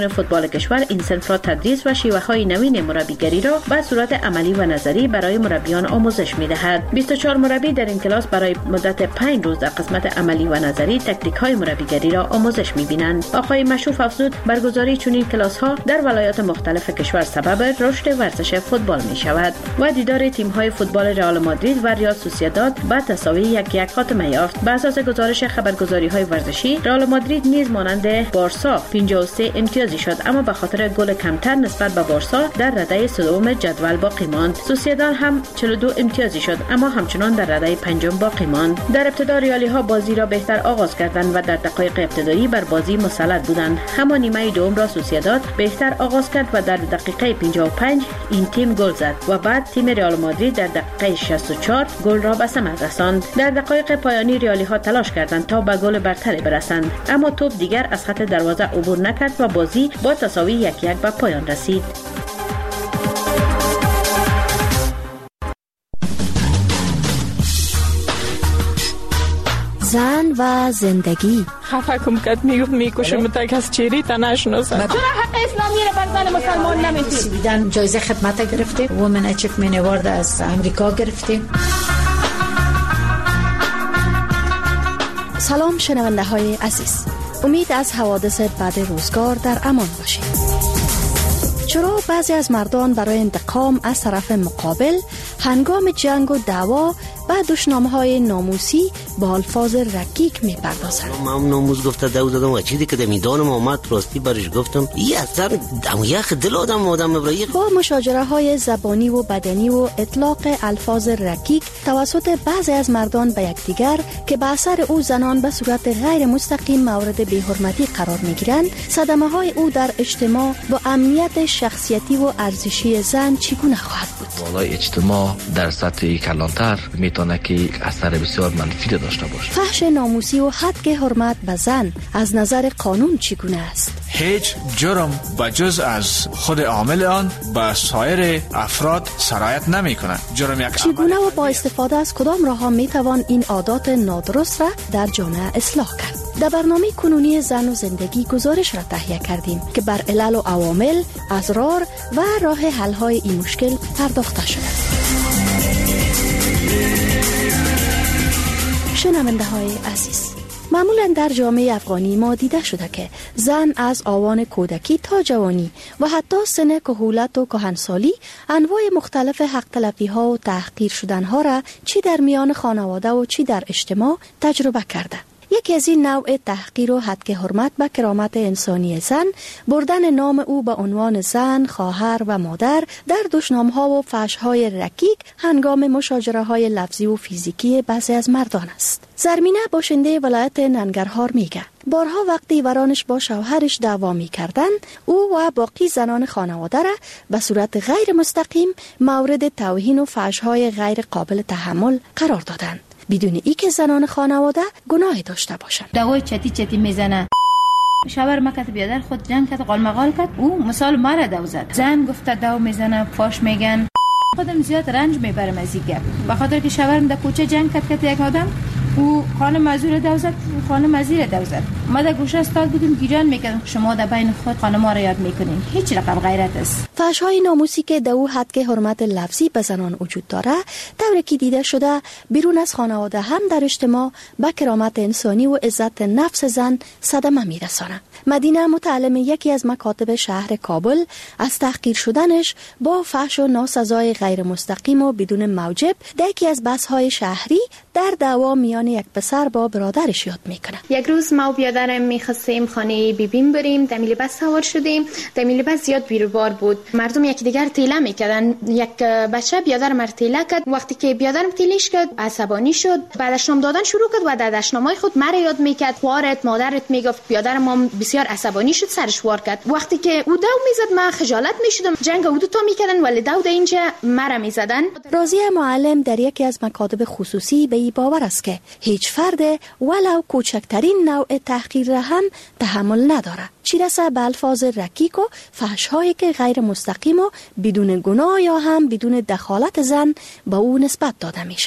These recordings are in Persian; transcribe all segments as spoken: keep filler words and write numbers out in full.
فوتبال کشور این صنف را تدریس و شیوه‌های نوین مربیگری را به صورت عملی و نظری برای مربیان آموزش می‌دهد. بیست و چهار مربی در این کلاس برای مدت پنج روز در قسمت عملی و نظری تکنیک‌های مربیگری را آموزش می‌بینند. آقای مشوف افزود برگزاری چنین کلاس‌ها در ولایات مختلف کشور سبب رشد ورزش فوتبال می‌شود و دیدار تیم‌های فوتبال رئال مادرید و ریال سوسییداد به تساوی یک یک خاتمه یافت. بر اساس گزارش خبرگزاری‌های ورزشی، رئال مادرید نیز مانند بارسا پنجاه و سه امتیازی شد، اما به خاطر گل کمتر نسبت به بارسا در رده سوم جدول باقی ماند. سوسییداد هم چهل و دو امتیازی شد، اما همچنان در رده پنجم باقی ماند. در ابتدا ریالی‌ها بازی را بهتر آغاز کردند و در دقایق ابتدایی بر بازی مسلط بودند. اما نیمه دوم را سوسییداد بهتر آغاز کرد و در دقیقه پنجاه و پنج این تیم گل زد و بعد تیم رئال مادرید در دقیقه شصت و چهار گل را به ثمر رساند. در دقایق پایانی ریالی‌ها تلاش کردند تا به گل برتری برسند، اما توپ دیگر از خط دروازه عبور نکرد و بازی با تساوی یک یک به پایان رسید. زن و زندگی. خفه کم کد میگفت میکشم تک از چیری تا نشناسم. چرا حق اسلامی را بر زن مسلمان نمیدید؟ بیدن جایزه خدمت گرفتیم، وومن اچیومنت اوارد از امریکا گرفتیم. سلام شنونده های عزیز، امید از حوادث بد روزگار در امان باشید. چرا بعضی از مردان برای انتقام از طرف مقابل هنگام جنگ و دعوا و دشنامه‌های ناموسی با الفاظ رکیک می‌پردازند؟ من ناموس گفته دو زدم و چیزی که میدانم اومد راستی برش گفتم این اثر دم یخ دل آدم آدم برای با مشاجره‌های زبانی و بدنی و اطلاق الفاظ رکیک توسط بعضی از مردان به یکدیگر که به اثر او زنان به صورت غیر مستقیم مورد بی‌حرمتی قرار می‌گیرند، صدمه‌های او در اجتماع با امنیت شخصیتی و ارزشی زن چگونه خواهد بود؟ بالای اجتماع در سطح کلانتر میتونه که اثر بسیار منفی داشته باشه. فحش ناموسی و حق حرمت به زن از نظر قانون چگونه است؟ هیچ جرم بجز از خود عامل آن به سایر افراد سرایت نمی کند. جرم یک چگونه و با استفاده از کدام راه ها می توان این عادات نادرست را در جامعه اصلاح کرد؟ در برنامه کنونی زن و زندگی گزارش را تهیه کردیم که بر علل و عوامل، اسرار و راه حل های این مشکل پرداخته شده است. شنونده های عزیز، معمولا در جامعه افغانی ما دیده شده که زن از آوان کودکی تا جوانی و حتی سن کهولت و کهنسالی انواع مختلف حق تلفی ها و تحقیر شدن ها را چی در میان خانواده و چی در اجتماع تجربه کرده. یکی از این نوع تحقیر و حق حرمت به کرامت انسانی زن، بردن نام او به عنوان زن، خواهر و مادر در دشنام‌ها و فحش‌های رکیک هنگام مشاجره‌های لفظی و فیزیکی بعضی از مردان است. زرمینه باشنده ولایت ننگرهار میگه بارها وقتی ورانش با شوهرش دعوا می‌کردند، او و باقی زنان خانواده را به صورت غیر مستقیم مورد توهین و فحش‌های غیر قابل تحمل قرار دادند، بدون ای که زنان خانواده گناهی داشته باشند. دوای چتی چتی میزنه. شاور مکت بیادر خود جنگ کرد، قالمقال کرد، او مثال ماره دو زد. زن گفته دو میزنه، فاش میگن. خودم زیاد رنج میبرم از این گپ، به خاطر که شاورم در کوچه جنگ کرد که یک آدم او خانم مزور دو زد، خانم مزیر دو زد. ما در گوشه استاد بودیم گیران میکردیم، شما در بین خود خانم ها را یاد میکنین. هیچ رقم غیرت است. فحش‌های ناموسی که در او حد حرمت لفظی به زنان وجود داره، طوری که دیده شده بیرون از خانواده هم در اجتماع به کرامت انسانی و عزت نفس زن صدمه میرسانه. مدینه متعلم یکی از مکاتب شهر کابل از تحقیر شدنش با فحش و ناسزای غیر مستقیم و بدون موجب در یکی از بحث‌های شهری در دعوا میان یک پسر با برادرش یاد میکنه. یک روز ما و بیادرم میخواستیم خانه بیبیم بریم، در میلیبس سوار شدیم. در میلیبس زیاد بیروبار بود، مردم یکی دیگر تیله میکردن. یک بچه بیادر مر تیله کرد. وقتی که بیادرم تیلیش کرد عصبانی شد، بعد اشنام دادن شروع کرد و در دشنامای خود مرا یاد میکرد، خوارت مادرت میگفت. بیادرم هم بسیار عصبانی شد، سرش وار کرد. وقتی که او دو میزد من خجالت میشدم، جنگ او دو تا میکردن ولی دو در اینجا مرا میزدن. راضیه معلم در یکی از مکاتب خصوصی به این باور است که هیچ فرد ولو کوچکترین نوع تحقیر را هم تحمل نداره، چی رسه به الفاظ رکیک و فحش‌هایی که غیر مستقیم و بدون گناه یا هم بدون دخالت زن به او نسبت داده میشه.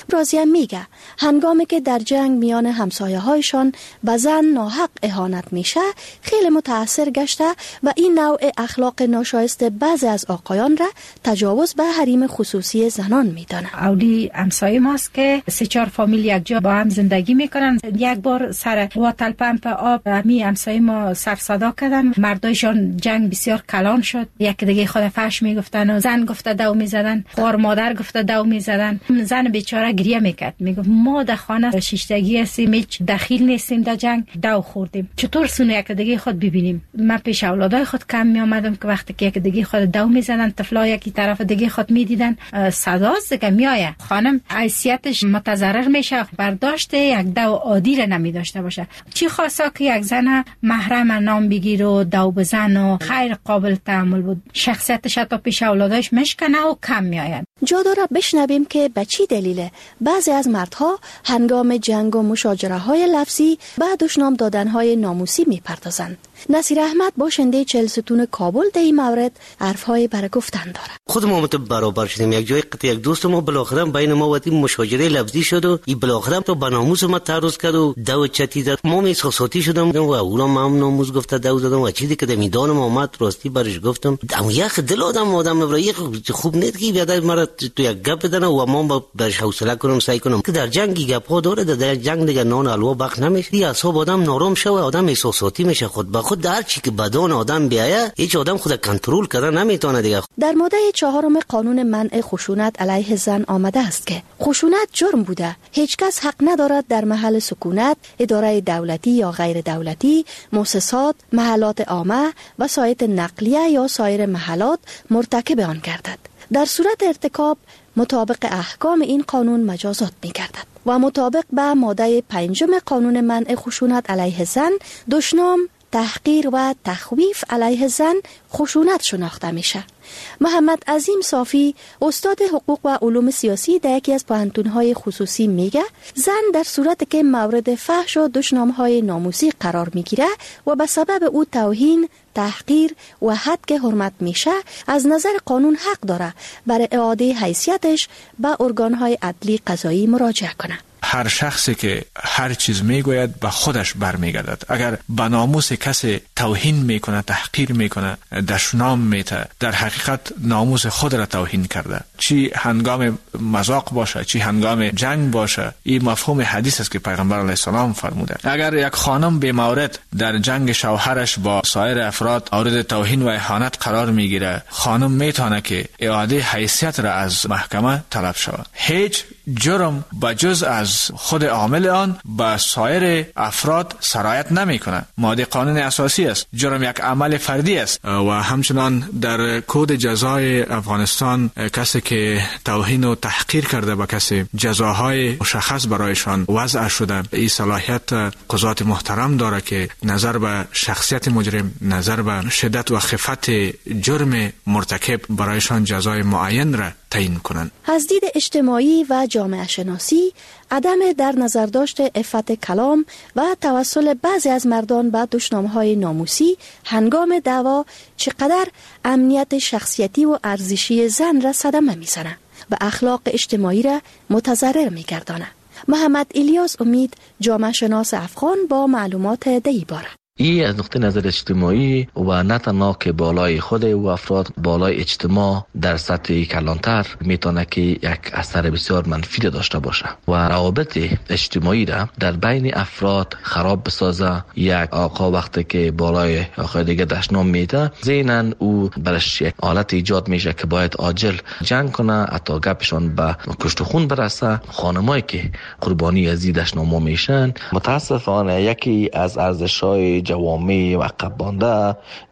ابرازی میگه هنگامی که در جنگ میان همسایه هایشان به زن ناحق اهانت میشه خیلی متاثر گشته و این نوع اخلاق ناشایسته بعضی از آقایان را تجاوز به حریم خصوصی زنان میدانه. اولی همسایه ماست که سه چهار فامیل یک جا با هم زندگی میکنن. یک بار سر واتل پمپ آب می همسایه ما سر صدا کردن، مردایشان جنگ بسیار کلان شد، یک دیگه خود فحش میگفتن و زن گفته دو میزدن، خوار مادر گفته دو میزدن. زن بیچاره گریه میکرد، میگفت ما در خانه شیشتگی هستیم، هیچ دخیل نیستیم در جنگ، دو خوردیم، چطور سونه یک دیگه خود ببینیم؟ من پیش اولادای خود کم می آمدم که وقتی که یک دیگه خود دو میزدن، طفلا یکی طرف دیگه خود میدیدن، صدا دیگه میآید. خانم حیثیتش متضرر میشه، برداشت یک دو عادی را نمی داشته باشه. چی خواستا که یک زن محرم نام بگیر و دو بزن و خیر قابل تحمل بود، شخصیتش حتی پیش اولادش مشکنه و کم میآید. جا داره بشنویم که به چی دلیله بعضی از مردها هنگام جنگ و مشاجره های لفظی به دشنام دادن های ناموسی میپردازند. نصیر احمد باشنده چهل ستون کابل در این مورد حرفهای برای گفتن داره. خود ما مت برابر شدیم، یک جای قطع یک دوست ما بالاخره بین ما و تیم مشاجره لفظی شد و این بالاخره تو به ناموس ما تعرض کرد و دو چتی زد. ما احساساتی شدم و اولا ما هم ناموس گفته دو زدم و چیزی که در میدان ما اومد راستی برش گفتم دم یک دل آدم آدم برای خوب نیست که بیاد مرا تو یک گپ بدن و ما برش حوصله کنم سعی کنم که در جنگی گپ ها داره، در جنگ دیگه نان الوا بخ نمیشه، دی اعصاب آدم نرم شه و آدم احساساتی میشه. خود به خود در چی که بدن آدم بیایه هیچ آدم خود کنترل کردن نمیتونه دیگه. در ماده چهارم قانون منع خشونت علیه زن آمده است که خشونت جرم بوده، هیچ کس حق ندارد در محل سکونت، اداره دولتی یا غیر دولتی، مؤسسات، محلات عامه، وسایط نقلیه یا سایر محلات مرتکب آن گردد. در صورت ارتکاب مطابق احکام این قانون مجازات می گردد و مطابق به ماده پنجم قانون منع خشونت علیه زن دشنام، تحقیر و تخویف علیه زن خشونت شناخته میشه. محمد عظیم صافی استاد حقوق و علوم سیاسی در یکی از پوهنتون‌های خصوصی میگه زن در صورتی که مورد فحش و دشنام‌های ناموسی قرار میگیره و به سبب او توهین، تحقیر و حد حرمت میشه، از نظر قانون حق داره برای اعاده حیثیتش به ارگان‌های عدلی قضایی مراجعه کنه. هر شخصی که هر چیز میگوید به خودش برمیگردد. اگر به ناموس کسی توهین میکنه، تحقیر میکنه، دشنام میته، در حقیقت ناموس خود را توهین کرده. چی هنگام مذاق باشه، چی هنگام جنگ باشه، این مفهوم حدیث است که پیغمبر علیه السلام فرموده. اگر یک خانم به مورد در جنگ شوهرش با سایر افراد مورد توهین و اهانت قرار میگیره، خانم میتونه که اعاده حیثیت را از محکمه طلب شود. هیچ جرم بجز از خود عامل آن به سایر افراد سرایت نمی کنه. ماده قانون اساسی است. جرم یک عمل فردی است و همچنان در کد جزای افغانستان کسی که توهین و تحقیر کرده به کسی جزاهای مشخص برایشان وضع شده. این صلاحیت قضات محترم داره که نظر به شخصیت مجرم، نظر به شدت و خفت جرم مرتکب برایشان جزای معین را تعیین کنند. از دید اجتماعی و جامعه شناسی، عدم در نظر داشت عفت کلام و توسل بعضی از مردان به دشنام‌های ناموسی هنگام دعوا چقدر امنیت شخصیتی و ارزشی زن را صدمه می‌زنه و اخلاق اجتماعی را متضرر می‌گردانه. محمد الیاس امید، جامعه شناس افغان، با معلومات دی باره. این از نقطه نظر اجتماعی و نه تنها که بالای خود و افراد، بالای اجتماع در سطح کلانتر میتونه که یک اثر بسیار منفی داشته باشه و روابط اجتماعی را در بین افراد خراب بسازه. یک آقا وقتی که بالای آقای دیگه دشنام میده، ذهناً او برش یک حالت ایجاد میشه که باید عاجل جنگ کنه، حتی گپشان به کشت و خون برسه. خانمایی که قربانی از این دشنام میشن، متاسفانه یکی از ارزش‌های جوامع عقب مانده،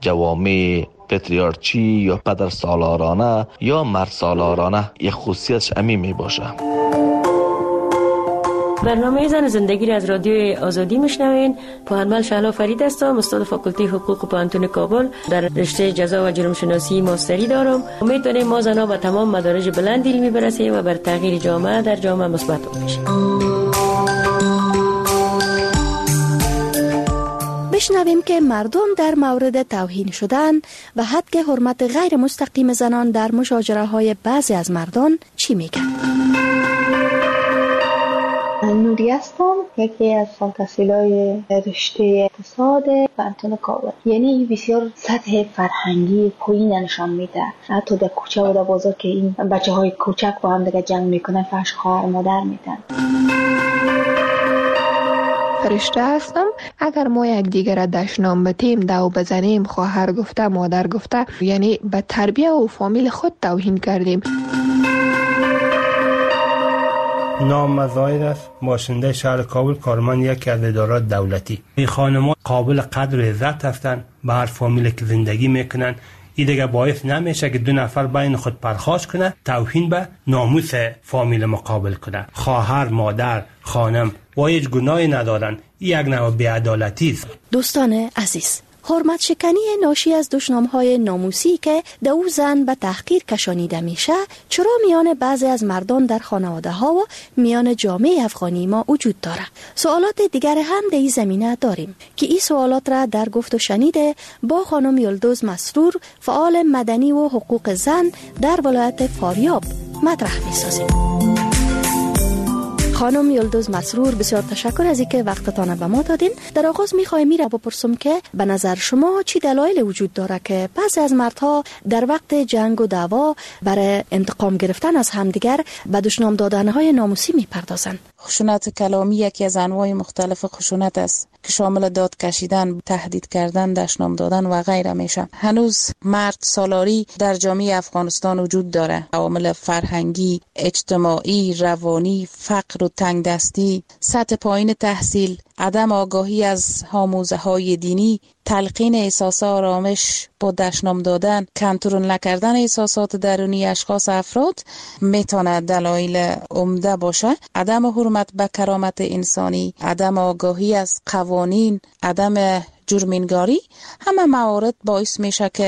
جوامع پتریارچی یا پدر سالارانه یا مرد سالارانه، یک خصوصیتش امی می باشه. برنامه زن زندگی را از رادیو آزادی میشنوین. پوهنمل شهلا فرید هستم، استاد فاکولته حقوق پوهنتون کابل، در رشته جزا و جرم شناسی ماستری دارم. امید داریم ما زنها به تمام مدارج بلند علمی برسیم و بر تغییر جامعه در جامعه مثبت باشیم. بشنویم که مردم در مورد توهین شدن و حد حرمت غیر مستقیم زنان در مشاجره های بعضی از مردان چی میگن. نوری هستم، یکی از تحصیلای رشته اقتصاد پانتون کابل. یعنی بسیار سطح فرهنگی پایین نشان میده. حتی در کوچه و در بازار که این بچه های کوچک با هم دیگه جنگ میکنن، فرش خواهر مادر میدن. فرشته هستم. اگر ما یک دیگر را دشنام بتیم، دو بزنیم، خواهر گفته، مادر گفته، یعنی به تربیه و فامیل خود توهین کردیم. نام مزاید است، باشنده شهر کابل، کارمند یکی از ادارات دولتی. این خانم‌ها قابل قدر و عزت هستند، به هر فامیلی که زندگی میکنن. این دیگه باعث نمیشه که دو نفر بین خود پرخاش کنه، توهین به ناموس فامیل مقابل کنه. خواهر، مادر، خانم و هیچ گناهی ندارن. این یک نوع بی‌عدالتی است. دوستان عزیز، حرمت شکنی ناشی از دشنام‌های ناموسی که در او زن به تحقیر کشانیده میشه، چرا میان بعضی از مردان در خانواده‌ها و میان جامعه افغانی ما وجود داره؟ سوالات دیگر هم در این زمینه داریم که این سوالات را در گفت و شنیده با خانم یلدوز مسرور، فعال مدنی و حقوق زن در ولایت فاریاب مطرح می‌سازیم. خانم یلدوز مسرور، بسیار تشکر از اینکه وقتتان به ما دادین. در آغاز میخوایم میره بپرسم که به نظر شما چی دلایل وجود داره که بعضی از مردها در وقت جنگ و دعوا برای انتقام گرفتن از همدیگر به دشنام دادنهای ناموسی میپردازن؟ خشونت کلامی یکی از انواع مختلف خشونت است که شامل داد کشیدن، تهدید کردن، دشنام دادن و غیره میشه. هنوز مرد سالاری در جامعه افغانستان وجود داره. عوامل فرهنگی، اجتماعی، روانی، فقر و تنگ دستی، سطح پایین تحصیل، عدم آگاهی از آموزه های دینی، تلقین احساس آرامش با دشنام دادن، کنترل نکردن احساسات درونی اشخاص افراد میتونه دلایل عمده باشه. عدم حرمت به کرامت انسانی، عدم آگاهی از قوانین، عدم جرم‌نگاری، همه موارد باعث میشه که